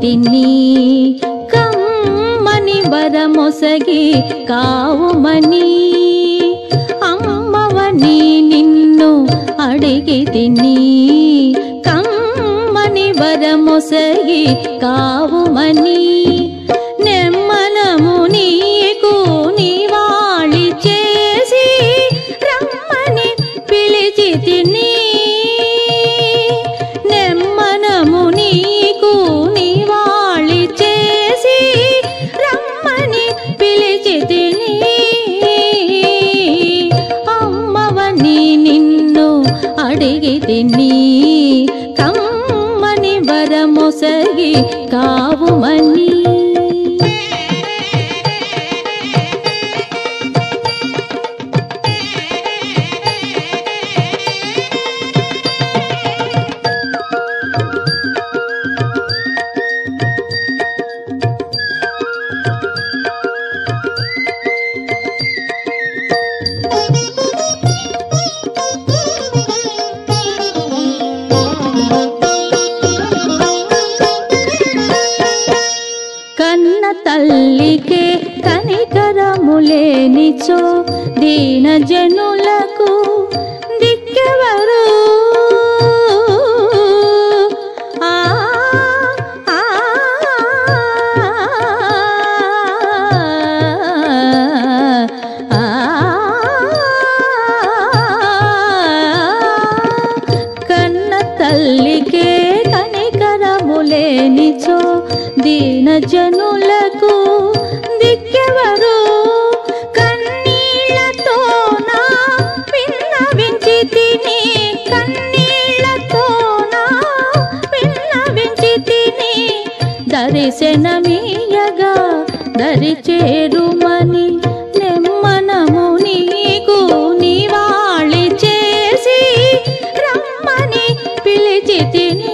తిని కమ్మని వరమొసగి కావుమని అమ్మవని నిన్ను అడిగి తిని కమ్మని వరమొసగి కావుమని నెమ్మనము నీకు నివాళి చేసి రమ్మని పిలిచి తిని నెమ్మనము నీకు నివాళి చేసి రమ్మని పిలిచి తిని అమ్మవని నిన్ను అడిగి తిని కమ్మని వరమొసగి కావుమని కన్న తల్లికే కనికరములేనిచో దీన జనులకు దిక్కెవరు ఆ ఆ కన్న తల్లికే కనికరములేనిచో దీన జనులకు దిక్కెవరు కన్నీళ్లతో నా విన్నవించి తిని కన్నీళ్లతో నా విన్నవించి తిని దర్శనమీయగా దరి చేరుమని నెమ్మనము నీకు నివాళి చేసి రమ్మని పిలిచి తిని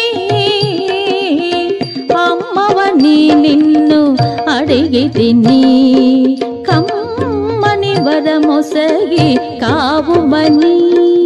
అమ్మవని నిన్ను అడిగి తిని కమ్మని వరమొసగి కావుమని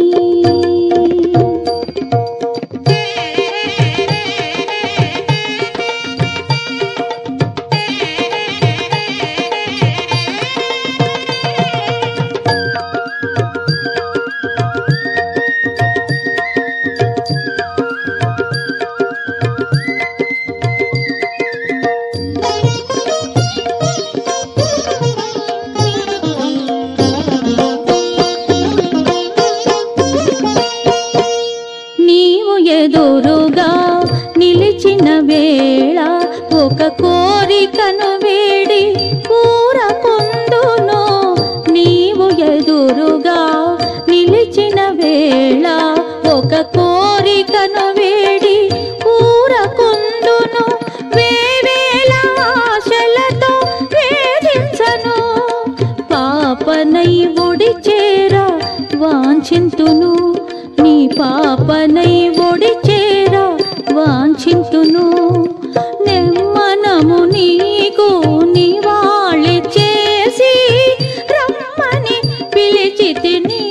ఎదురుగా నిలిచిన వేళ ఒక కోరికను వేడి పూరకుందును నీవు ఎదురుగా నిలిచిన వేళ ఒక కోరికను వేడి పూరకుందును వేవేల ఆశలతో వేధించను పాపనై ఒడి చేర వాంఛింతును నీ పాపనై ఒడి చేర వాంఛింతును నెమ్మనము నీకు నివాళి చేసి రమ్మని పిలిచి తిని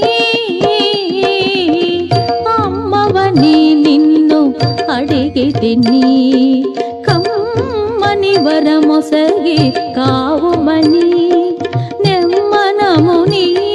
అమ్మవని నిన్ను అడిగి తిని కమ్మని వరమొసగి కావుమని నెమ్మనము నీ